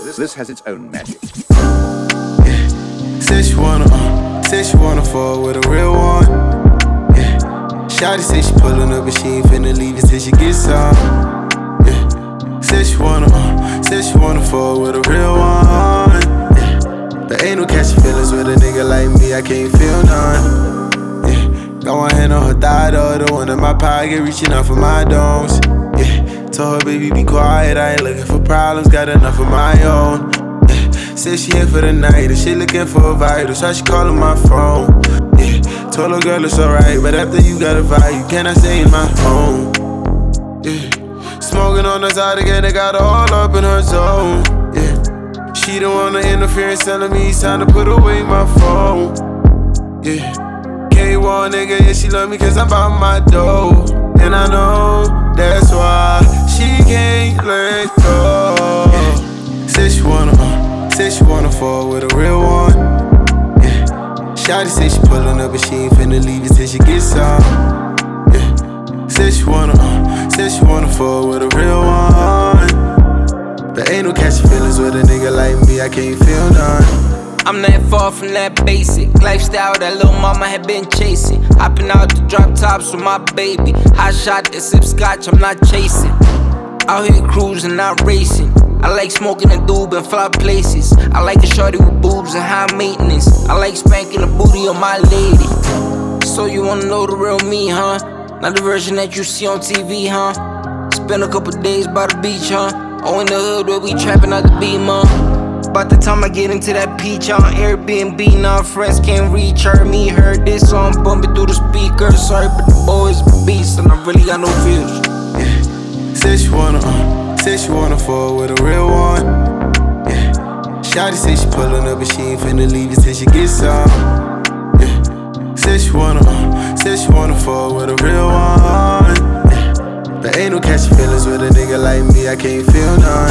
This has its own magic. Yeah. Said she wanna fall with a real one. Yeah. Shawty say she pullin' up, but she ain't finna leave it till she get some. Yeah. Said she wanna fall with a real one. Yeah. But ain't no catchy feelings with a nigga like me, I can't feel none. Yeah. Got one hand on her thigh, the other one in my pocket, reaching out for my domes. Yeah. Told her, baby, be quiet, I ain't looking for problems, got enough of my own. Yeah. Said she here for the night, and she looking for a vital, so she callin' my phone. Yeah. Told her, girl, it's alright, but after you got a vibe, you cannot stay in my home. Yeah. Smoking on the side again, they got her all up in her zone. Yeah. She don't wanna interfere, telling me it's time to put away my phone. Yeah. K1 nigga, yeah, she love me cause I'm about my dough. And I know that's why she can't let go. Yeah. Said she wanna fall with a real one. Yeah. Shawty say she pullin' up, but she ain't finna leave it till she gets some. Yeah. Said she wanna fall with a real one. But ain't no catchy feelings with a nigga like me, I can't feel none. I'm not far from that basic lifestyle that lil' mama had been chasing. Hopping out the drop tops with my baby. Hot shot that sip scotch, I'm not chasing. Out here cruising, not racing. I like smoking a doob and fly places. I like a shorty with boobs and high maintenance. I like spanking the booty of my lady. So you wanna know the real me, huh? Not the version that you see on TV, huh? Spend a couple days by the beach, huh? Oh, in the hood where we trapping out the Beamer. By the time I get into that peach on Airbnb, now friends can't reach her. Me heard this song bumping through the speakers. Sorry, but the boy's a beast and I really got no views. Yeah. Said she wanna fall with a real one. Yeah. Shawty say she pullin' up, but she ain't finna leave it till she gets some. Yeah. Said she wanna fall with a real one. Yeah. But ain't no catchy feelings with a nigga like me, I can't feel none.